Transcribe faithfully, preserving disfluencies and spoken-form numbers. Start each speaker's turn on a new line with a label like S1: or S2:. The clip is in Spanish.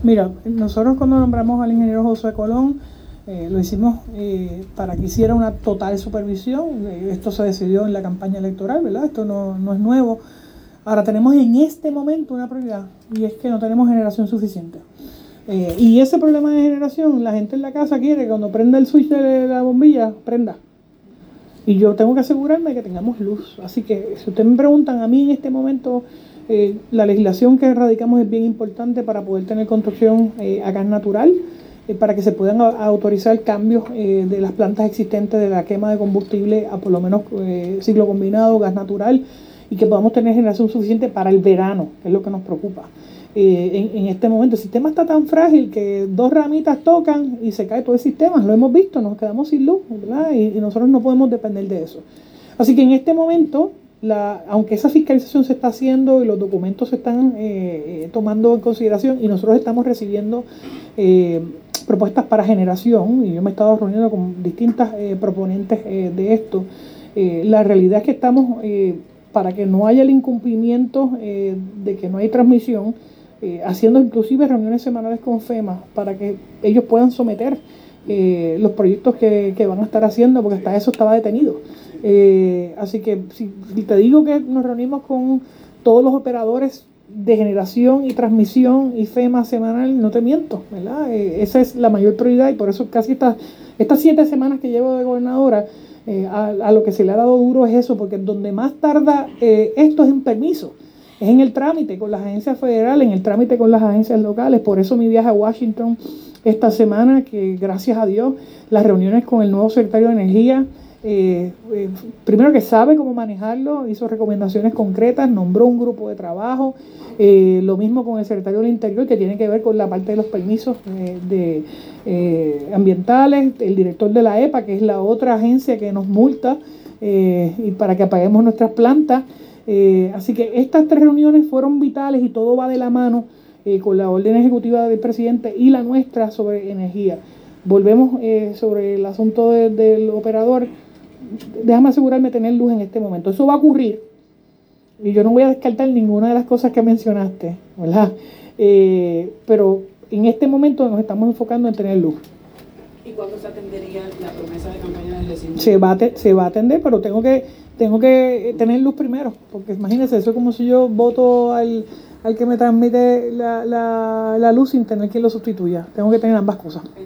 S1: Mira, nosotros cuando nombramos al ingeniero José Colón, eh, lo hicimos eh, para que hiciera una total supervisión. Eh, esto se decidió en la campaña electoral, ¿verdad? Esto no, no es nuevo. Ahora tenemos en este momento una prioridad, y es que no tenemos generación suficiente. Eh, y ese problema de generación, la gente en la casa quiere que cuando prenda el switch de la bombilla, prenda. Y yo tengo que asegurarme de que tengamos luz. Así que si ustedes me preguntan, a mí en este momento eh, la legislación que radicamos es bien importante para poder tener construcción eh, a gas natural, eh, para que se puedan a, a autorizar cambios eh, de las plantas existentes de la quema de combustible a por lo menos eh, ciclo combinado, gas natural, y que podamos tener generación suficiente para el verano, que es lo que nos preocupa. Eh, en, en este momento el sistema está tan frágil que dos ramitas tocan y se cae todo el sistema. Lo hemos visto, nos quedamos sin luz, ¿verdad? Y, y nosotros no podemos depender de eso. Así que en este momento, la, aunque esa fiscalización se está haciendo y los documentos se están eh, tomando en consideración y nosotros estamos recibiendo eh, propuestas para generación, y yo me he estado reuniendo con distintas eh, proponentes eh, de esto, eh, la realidad es que estamos, eh, para que no haya el incumplimiento eh, de que no hay transmisión, Eh, haciendo inclusive reuniones semanales con FEMA para que ellos puedan someter eh, los proyectos que, que van a estar haciendo, porque hasta eso estaba detenido. Eh, así que si, si te digo que nos reunimos con todos los operadores de generación y transmisión y FEMA semanal, no te miento, ¿verdad? Eh, esa es la mayor prioridad, y por eso casi estas, estas siete semanas que llevo de gobernadora, eh, a, a lo que se le ha dado duro es eso, porque donde más tarda eh, esto es en permiso. Es en el trámite con las agencias federales, en el trámite con las agencias locales. Por eso mi viaje a Washington esta semana, que gracias a Dios, las reuniones con el nuevo secretario de Energía, eh, eh, primero que sabe cómo manejarlo, hizo recomendaciones concretas, nombró un grupo de trabajo, eh, lo mismo con el secretario del Interior, que tiene que ver con la parte de los permisos eh, de, eh, ambientales, el director de la EPA, que es la otra agencia que nos multa eh, y para que apaguemos nuestras plantas. Eh, así que estas tres reuniones fueron vitales y todo va de la mano eh, con la orden ejecutiva del presidente y la nuestra sobre energía. Volvemos eh, sobre el asunto de, del operador. Déjame asegurarme de tener luz en este momento. Eso va a ocurrir y yo no voy a descartar ninguna de las cosas que mencionaste, ¿verdad? Eh, pero en este momento nos estamos enfocando en tener luz.
S2: ¿Y cuándo se atendería la promesa de campaña del vecino?
S1: Se va a, te, se va a atender, pero tengo que tengo que tener luz primero, porque imagínense, eso es como si yo voto al, al que me transmite la, la, la luz sin tener quien lo sustituya. Tengo que tener ambas cosas.